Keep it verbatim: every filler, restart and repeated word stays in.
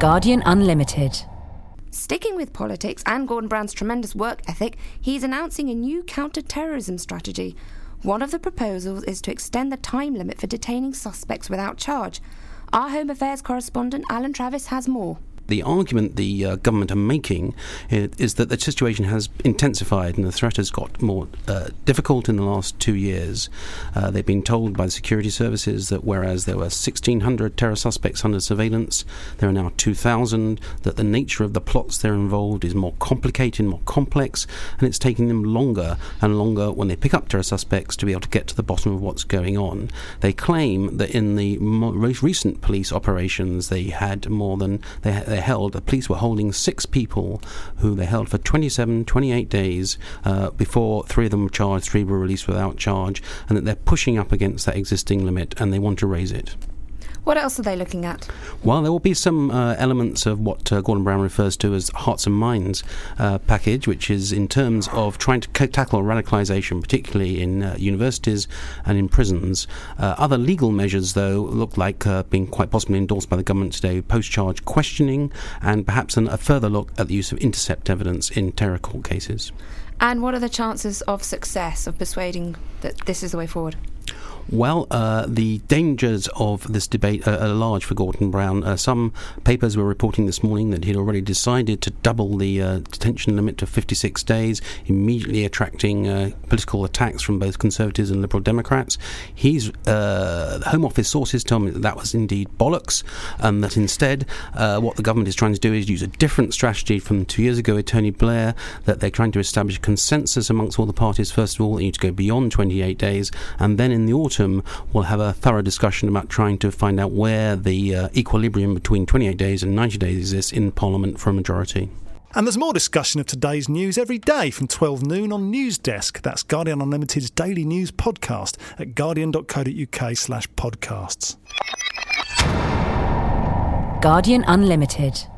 Guardian Unlimited. Sticking with politics and Gordon Brown's tremendous work ethic, he's announcing a new counter-terrorism strategy. One of the proposals is to extend the time limit for detaining suspects without charge. Our Home Affairs correspondent Alan Travis has more. The argument the uh, government are making is that the situation has intensified and the threat has got more uh, difficult in the last two years. Uh, they've been told by the security services that whereas there were sixteen hundred terror suspects under surveillance, there are now two thousand, that the nature of the plots they're involved is more complicated, more complex, and it's taking them longer and longer when they pick up terror suspects to be able to get to the bottom of what's going on. They claim that in the most recent police operations they had more than... they had They held, the police were holding six people who they held for twenty-seven, twenty-eight days uh, before three of them were charged, three were released without charge, and that they're pushing up against that existing limit and they want to raise it. What else are they looking at? Well, there will be some uh, elements of what uh, Gordon Brown refers to as Hearts and Minds uh, package, which is in terms of trying to c- tackle radicalisation, particularly in uh, universities and in prisons. Uh, other legal measures, though, look like uh, being quite possibly endorsed by the government today: post-charge questioning and perhaps an, a further look at the use of intercept evidence in terror court cases. And what are the chances of success of persuading that this is the way forward? Well, uh, the dangers of this debate are, are large for Gordon Brown. Uh, some papers were reporting this morning that he'd already decided to double the uh, detention limit to fifty-six days, immediately attracting uh, political attacks from both Conservatives and Liberal Democrats. He's, uh, the Home Office sources tell me that that was indeed bollocks, and that instead uh, what the government is trying to do is use a different strategy from two years ago with Tony Blair, that they're trying to establish a consensus amongst all the parties. First of all, they need to go beyond twenty-eight days, and then in the autumn we'll have a thorough discussion about trying to find out where the uh, equilibrium between twenty-eight days and ninety days exists in Parliament for a majority. And there's more discussion of today's news every day from twelve noon on News Desk. That's Guardian Unlimited's daily news podcast at guardian.co.uk slash podcasts. Guardian Unlimited.